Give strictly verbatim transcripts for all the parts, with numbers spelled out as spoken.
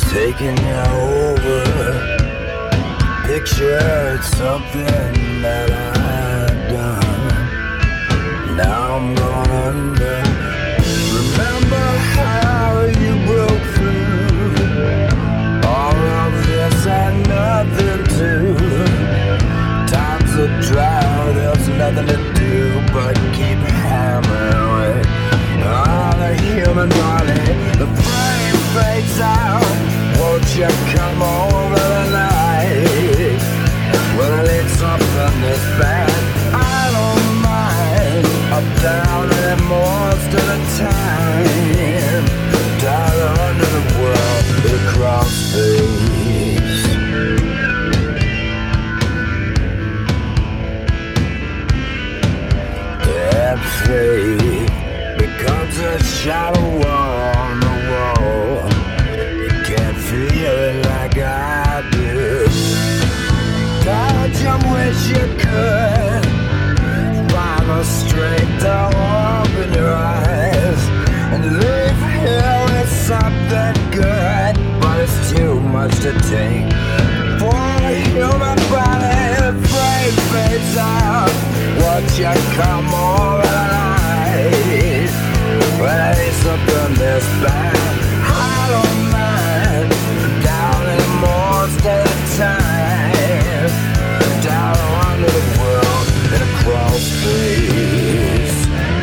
taking you over. Picture it's something that I've done. Now I'm going under. Remember how you broke through. All of this had nothing to. Times are dry, there's nothing to do but keep hammering away. Oh, the human body, the frame fades out. Won't you come over tonight? Well, I need something this bad. I don't mind. I'm down and most of the time. Down under the world, across space. And faith becomes a shadow on the wall. You can't feel it like I do. Don't you wish you could find the strength to open your eyes and leave here with something good? But it's too much to take for a human body. The frame fades out. Won't you come over tonight? Well, I need something this bad. I don't mind. Down in most of the time. Down under the world in a crawl space.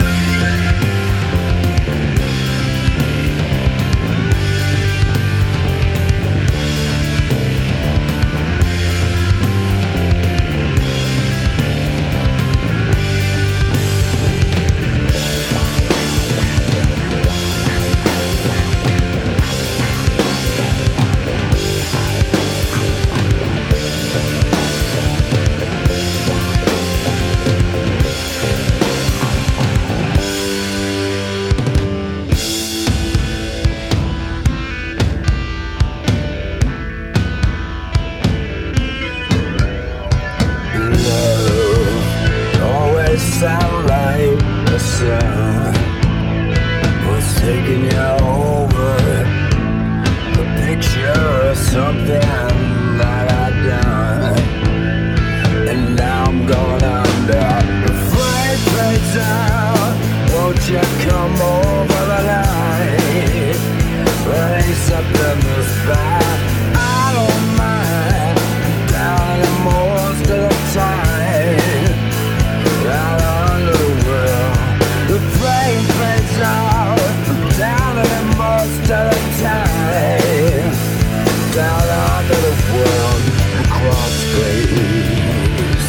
Sound like the sun was taking you over. The picture of something that I've done, and now I'm going under. The flame fades out. Won't you come over the night? Well, ain't something this bad. I don't mind. Down in most of the time. Down under the world, the flame fades out. Down in most of the time. Down under the world, across space.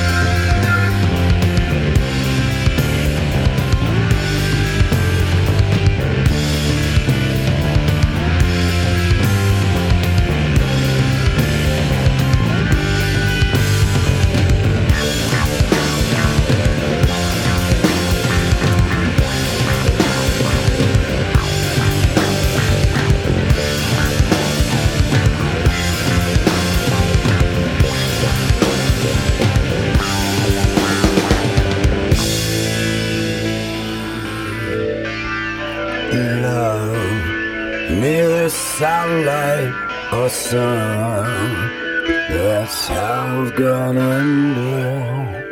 Love, near sunlight or sun. That's how I've gone under.